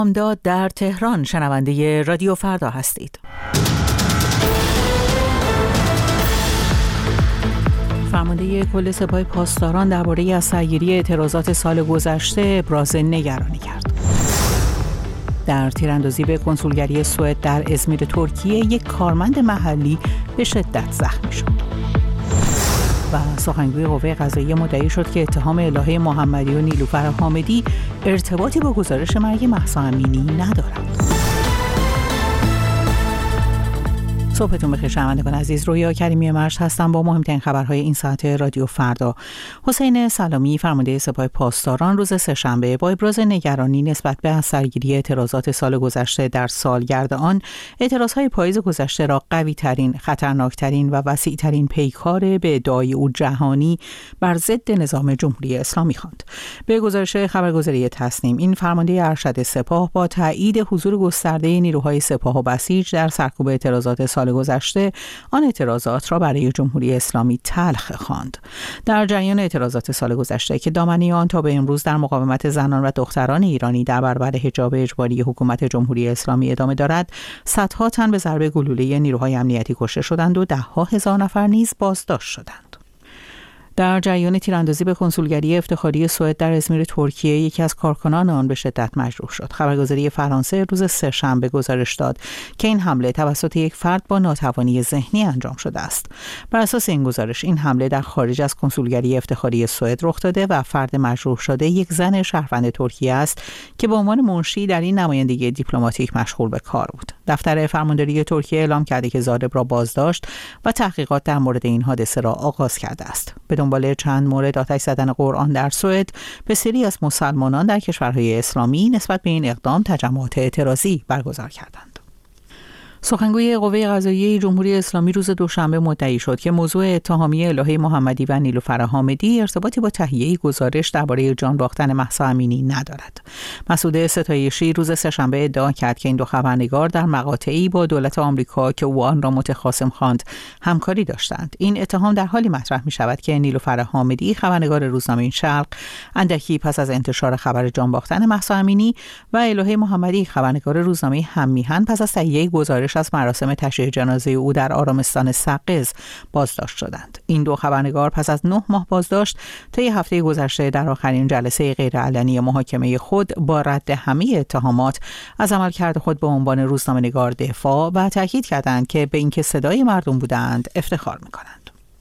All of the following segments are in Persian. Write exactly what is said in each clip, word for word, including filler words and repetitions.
امداد در تهران شنونده رادیو فردا هستید. فرمانده کل سپاه پاسداران درباره از سرگیری اعتراضات سال گذشته ابراز نگرانی کرد. در تیراندازی به کنسولگری سوئد در ازمیر ترکیه یک کارمند محلی به شدت زخمی شد. و سخنگوی قوه قضاییه مدعی شد که اتهام الهه محمدی و نیلوفر حامدی ارتباطی با گزارش مرگ مهسا امینی ندارد. صبحتون بخیر شنوندگان عزیز، رویا کریمی مرج هستم با مهمترین خبرهای این ساعت رادیو فردا. حسین سلامی فرمانده سپاه پاسداران روز سه‌شنبه با ابراز نگرانی نسبت به از سرگیری اعتراضات سال گذشته در سالگرد آن، اعتراضهای پاییز گذشته را قوی ترین، خطرناکترین و وسیع ترین پیکار به ادعای او جهانی بر ضد نظام جمهوری اسلامی خواند. به گزارش خبرگزاری تصنیم، این فرمانده ارشد سپاه با تایید حضور گسترده نیروهای سپاه و بسیج در سرکوب اعتراضات سال گذشته آن اعتراضات را برای جمهوری اسلامی تلخ خواند. در جریان اعتراضات سال گذشته که دامنه آن تا به امروز در مقاومت زنان و دختران ایرانی در برابر حجاب اجباری حکومت جمهوری اسلامی ادامه دارد، صدها تن به ضرب گلوله نیروهای امنیتی کشته شدند و ده‌ها هزار نفر نیز بازداشت شدند. در جریان تیراندازی به کنسولگری افتخاری سوئد در ازمیر ترکیه یکی از کارکنان آن به شدت مجروح شد. خبرگزاری فرانسه روز سه‌شنبه گزارش داد که این حمله توسط یک فرد با ناتوانی ذهنی انجام شده است. بر اساس این گزارش، این حمله در خارج از کنسولگری افتخاری سوئد رخ داده و فرد مجروح شده یک زن شهروند ترکیه است که به عنوان منشی در این نمایندگی دیپلماتیک مشغول به کار بود. دفتر فرمانداری ترکیه اعلام کرده که ضارب را بازداشت و تحقیقات در مورد این حادثه را آغاز کرده است. به دنبال چند مورد آتش زدن قرآن در سوئد، بسیاری از مسلمانان در کشورهای اسلامی نسبت به این اقدام تجمعات اعتراضی برگزار کردند. سخنگوی قوه قضاییه جمهوری اسلامی روز دوشنبه مدعی شد که موضوع اتهامی الهه محمدی و نیلوفر حامدی ارتباطی با تهیه گزارش درباره جان باختن مهسا امینی ندارد. مسعود ستایشی روز سه‌شنبه ادعا کرد که این دو خبرنگار در مقاطعی با دولت آمریکا که او آن را متخاصم خواند همکاری داشتند. این اتهام در حالی مطرح می شود که نیلوفر حامدی خبرنگار روزنامه شرق اندکی پس از انتشار خبر جان باختن مهسا امینی و الهه محمدی خبرنگار روزنامه هممیهن پس از تهیه گزارش از مراسم تشییع جنازه او در آرامستان سقز بازداشت شدند. این دو خبرنگار پس از نه ماه بازداشت طی هفته گذشته در آخرین جلسه غیرعلنی محاکمه خود با رد همه اتهامات از عملکرد خود به عنوان روزنامه‌نگار دفاع و تاکید کردند که به اینکه صدای مردم بودند افتخار می‌کنند.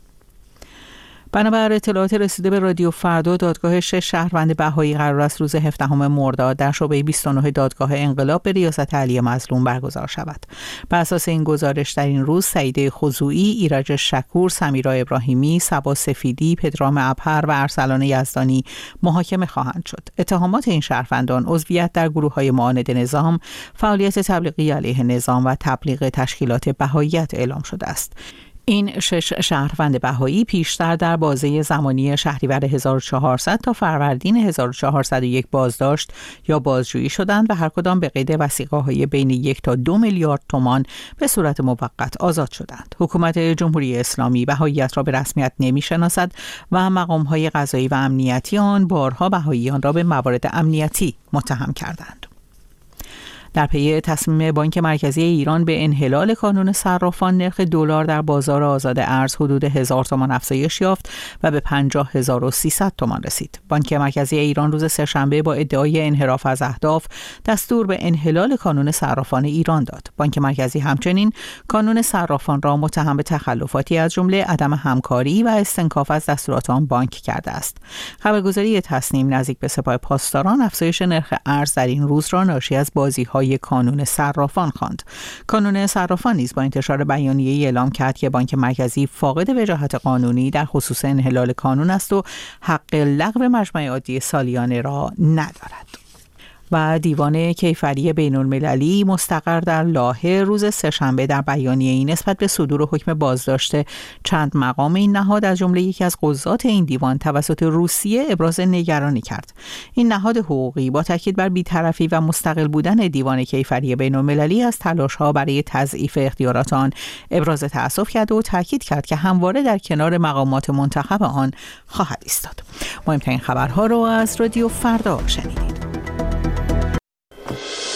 بنابر اطلاعات رسیده به رادیو فردا، دادگاه شش شهروند بهایی قرار است روز هفدهم مرداد در شعبه بیست و نه دادگاه انقلاب به ریاست علی مظلوم برگزار شود. بر اساس این گزارش در این روز سعیده خضوعی، ایرج شکور، سمیرا ابراهیمی، صبا سفیدی، پدرام ابهر و ارسلان یزدانی محاکمه خواهند شد. اتهامات این شهروندان عضویت در گروه‌های معاند نظام، فعالیت تبلیغی علیه نظام و تبلیغ تشکیلات بهاییت اعلام شده است. این شش شهروند بهایی پیشتر در بازه زمانی شهریور هزار و چهارصد تا فروردین هزار و چهارصد و یک بازداشت یا بازجویی شدند و هر کدام به قید وثیقه‌های بین یک تا دو میلیارد تومان به صورت موقت آزاد شدند. حکومت جمهوری اسلامی بهاییت را به رسمیت نمی‌شناسد و مقام‌های قضایی و امنیتی آن بارها بهاییان را به موارد امنیتی متهم کردند. در پی تصمیم بانک مرکزی ایران به انحلال کانون صرافان، نرخ دلار در بازار آزاد ارز حدود هزار تومان افزایش یافت و به پنجاه هزار و سیصد تومان رسید. بانک مرکزی ایران روز سه‌شنبه با ادعای انحراف از اهداف دستور به انحلال کانون صرافان ایران داد. بانک مرکزی همچنین کانون صرافان را متهم به تخلفاتی از جمله عدم همکاری و استنکاف از دستورات آن بانک کرده است. خبرگزاری تصنیم نزدیک به سپاه پاسداران افزایش نرخ ارز در این روز را ناشی از بازی‌های کانون صرافان خواند. کانون صرافان نیز با انتشار بیانیه‌ای اعلام کرد که بانک مرکزی فاقد وجاهت قانونی در خصوص انحلال کانون است و حق لغو مجمع عادی سالیانه را ندارد. و دیوان کیفری بین المللی مستقر در لاهه روز سه‌شنبه در بیانیه‌ای نسبت به صدور حکم بازداشت چند مقام این نهاد از جمله یکی از قضات این دیوان توسط روسیه ابراز نگرانی کرد. این نهاد حقوقی با تاکید بر بی‌طرفی و مستقل بودن دیوان کیفری بین المللی از تلاش‌ها برای تضعیف اختیارات آن ابراز تأسف کرد و تاکید کرد که همواره در کنار مقامات منتخب آن خواهد ایستاد. مهمترین خبرها را از رادیو فردا شنیدید.